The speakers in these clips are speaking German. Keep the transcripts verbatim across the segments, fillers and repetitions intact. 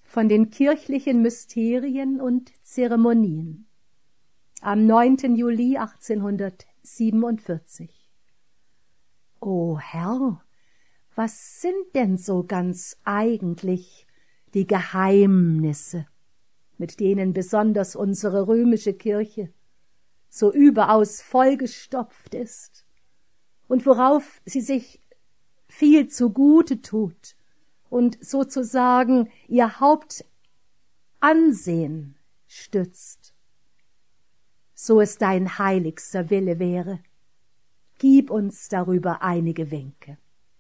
von den kirchlichen Mysterien und Zeremonien am neunten Juli achtzehnhundertsiebenundvierzig. O Herr, was sind denn so ganz eigentlich die Geheimnisse, mit denen besonders unsere römische Kirche so überaus vollgestopft ist und worauf sie sich viel zugute tut und sozusagen ihr Hauptansehen stützt? So es dein heiligster Wille wäre, gib uns darüber einige Winke.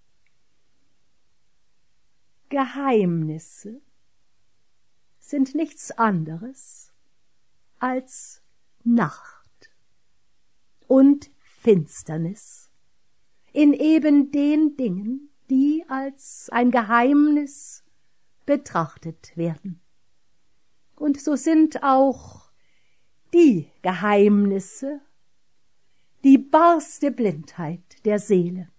Geheimnisse sind nichts anderes als Nacht und Finsternis in eben den Dingen, die als ein Geheimnis betrachtet werden. Und so sind auch die Geheimnisse die barste Blindheit der Seele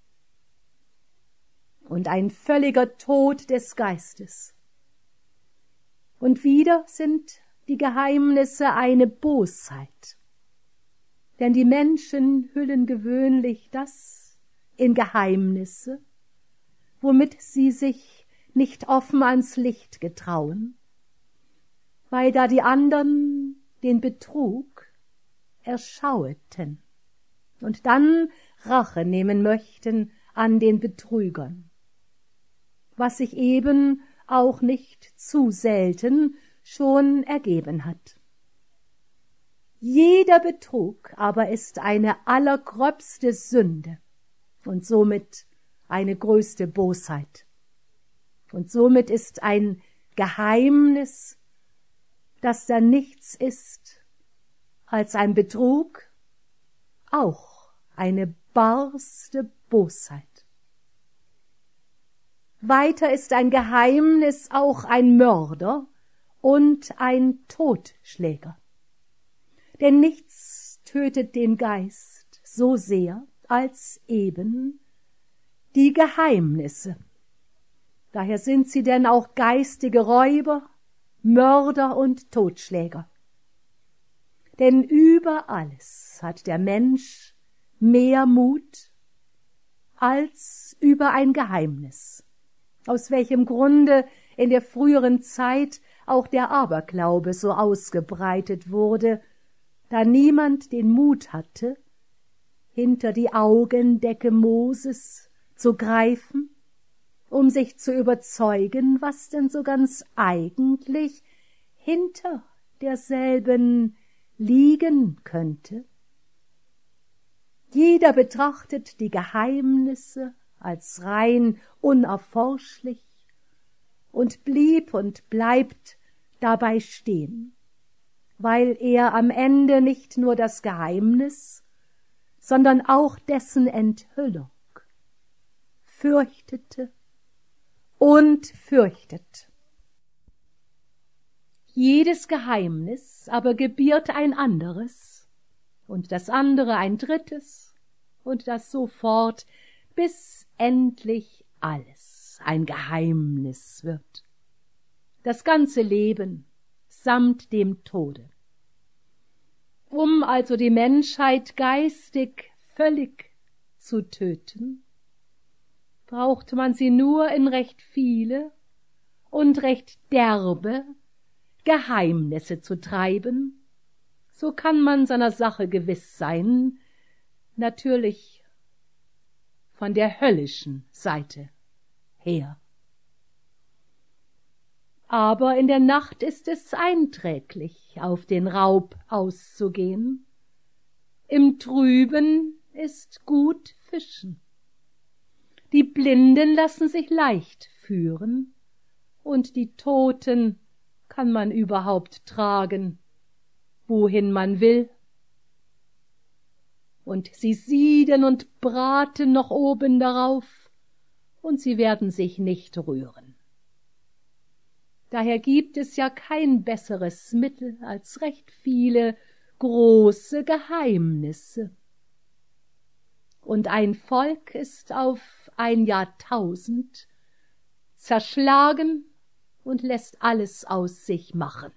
und ein völliger Tod des Geistes. Und wieder sind die Geheimnisse eine Bosheit, denn die Menschen hüllen gewöhnlich das in Geheimnisse, womit sie sich nicht offen ans Licht getrauen, weil da die andern den Betrug erschaueten und dann Rache nehmen möchten an den Betrügern, was sich eben auch nicht zu selten schon ergeben hat. Jeder Betrug aber ist eine allergröbste Sünde und somit eine größte Bosheit. Und somit ist ein Geheimnis, dass da nichts ist als ein Betrug, auch eine barste Bosheit. Weiter ist ein Geheimnis auch ein Mörder und ein Totschläger. Denn nichts tötet den Geist so sehr als eben die Geheimnisse. Daher sind sie denn auch geistige Räuber, Mörder und Totschläger. Denn über alles hat der Mensch mehr Mut als über ein Geheimnis, aus welchem Grunde in der früheren Zeit auch der Aberglaube so ausgebreitet wurde, da niemand den Mut hatte, hinter die Augendecke Moses zu greifen, um sich zu überzeugen, was denn so ganz eigentlich hinter derselben liegen könnte. Jeder betrachtet die Geheimnisse als rein unerforschlich und blieb und bleibt dabei stehen, weil er am Ende nicht nur das Geheimnis, sondern auch dessen Enthüllung fürchtete und fürchtet. Jedes Geheimnis aber gebiert ein anderes und das andere ein drittes und das so fort, bis endlich alles ein Geheimnis wird. Das ganze Leben samt dem Tode. Um also die Menschheit geistig völlig zu töten, braucht man sie nur in recht viele und recht derbe Geheimnisse zu treiben, so kann man seiner Sache gewiss sein, natürlich von der höllischen Seite her. Aber in der Nacht ist es einträglich, auf den Raub auszugehen. Im Trüben ist gut fischen. Die Blinden lassen sich leicht führen, und die Toten kann man überhaupt tragen, wohin man will. Und sie sieden und braten noch oben darauf, und sie werden sich nicht rühren. Daher gibt es ja kein besseres Mittel als recht viele große Geheimnisse. Und ein Volk ist auf ein Jahrtausend zerschlagen und lässt alles aus sich machen.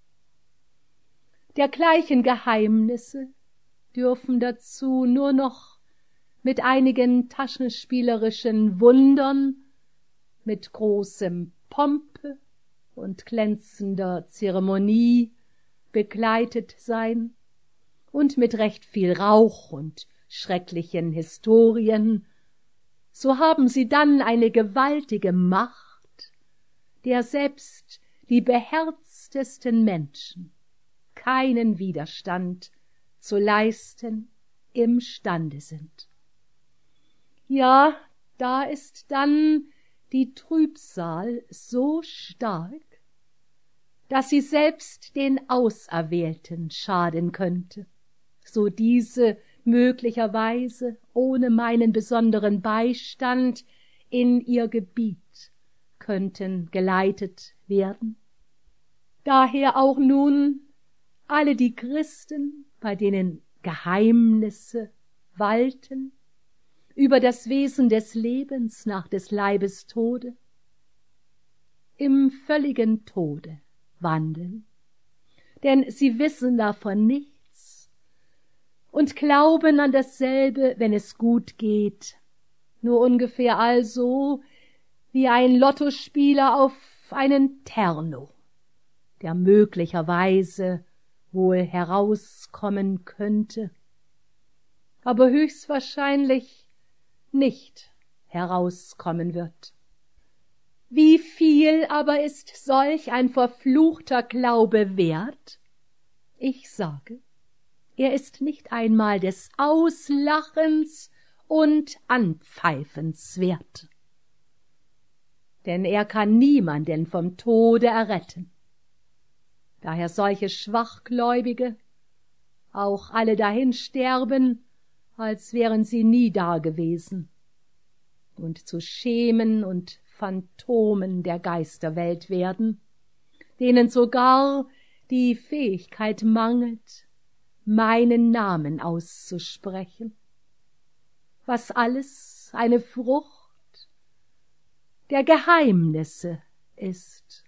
Dergleichen Geheimnisse dürfen dazu nur noch mit einigen taschenspielerischen Wundern, mit großem Pompe und glänzender Zeremonie begleitet sein und mit recht viel Rauch und schrecklichen Historien, so haben sie dann eine gewaltige Macht, der selbst die beherztesten Menschen keinen Widerstand zu leisten imstande sind. Ja, da ist dann die Trübsal so stark, dass sie selbst den Auserwählten schaden könnte, so diese möglicherweise ohne meinen besonderen Beistand in ihr Gebiet könnten geleitet werden. Daher auch nun alle die Christen, bei denen Geheimnisse walten, über das Wesen des Lebens nach des Leibes Tode, im völligen Tode wandeln, denn sie wissen davon nichts und glauben an dasselbe, wenn es gut geht, nur ungefähr also wie ein Lottospieler auf einen Terno, der möglicherweise wohl herauskommen könnte, aber höchstwahrscheinlich nicht herauskommen wird. Wie viel aber ist solch ein verfluchter Glaube wert? Ich sage, er ist nicht einmal des Auslachens und Anpfeifens wert. Denn er kann niemanden vom Tode erretten. Daher solche Schwachgläubige auch alle dahin sterben, als wären sie nie dagewesen, und zu Schemen und Phantomen der Geisterwelt werden, denen sogar die Fähigkeit mangelt, meinen Namen auszusprechen, was alles eine Frucht der Geheimnisse ist.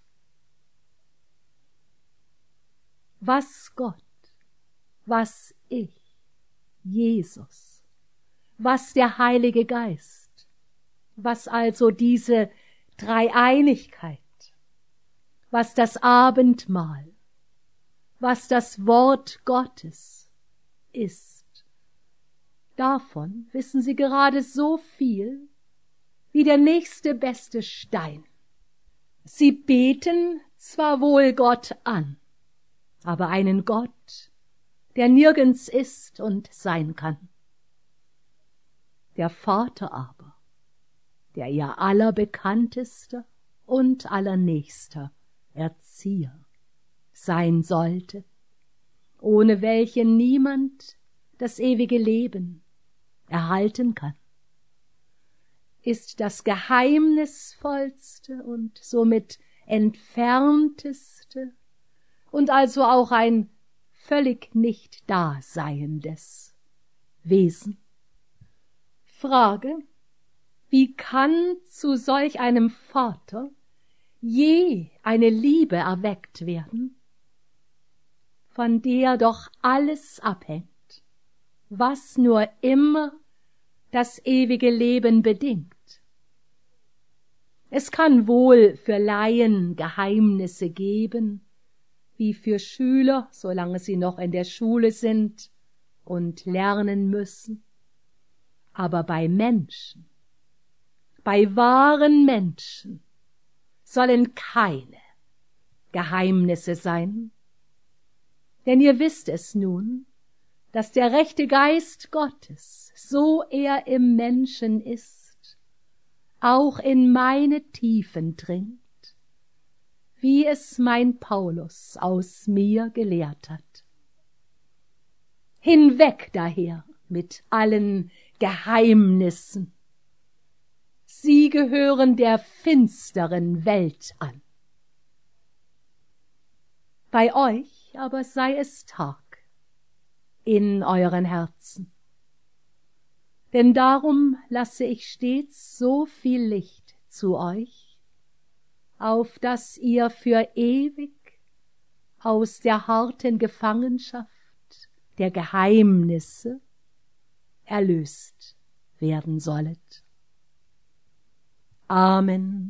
Was Gott, was ich, Jesus, was der Heilige Geist, was also diese Dreieinigkeit, was das Abendmahl, was das Wort Gottes ist. Davon wissen sie gerade so viel wie der nächste beste Stein. Sie beten zwar wohl Gott an, aber einen Gott, der nirgends ist und sein kann. Der Vater aber, der ihr allerbekanntester und allernächster Erzieher sein sollte, ohne welchen niemand das ewige Leben erhalten kann, ist das geheimnisvollste und somit entfernteste und also auch ein völlig nicht daseiendes Wesen. Frage, wie kann zu solch einem Vater je eine Liebe erweckt werden, von der doch alles abhängt, was nur immer das ewige Leben bedingt? Es kann wohl für Laien Geheimnisse geben, wie für Schüler, solange sie noch in der Schule sind und lernen müssen. Aber bei Menschen, bei wahren Menschen, sollen keine Geheimnisse sein. Denn ihr wisst es nun, dass der rechte Geist Gottes, so er im Menschen ist, auch in meine Tiefen dringt, wie es mein Paulus aus mir gelehrt hat. Hinweg daher mit allen Geheimnissen. Sie gehören der finsteren Welt an. Bei euch aber sei es Tag in euren Herzen. Denn darum lasse ich stets so viel Licht zu euch, auf dass ihr für ewig aus der harten Gefangenschaft der Geheimnisse erlöst werden sollet. Amen.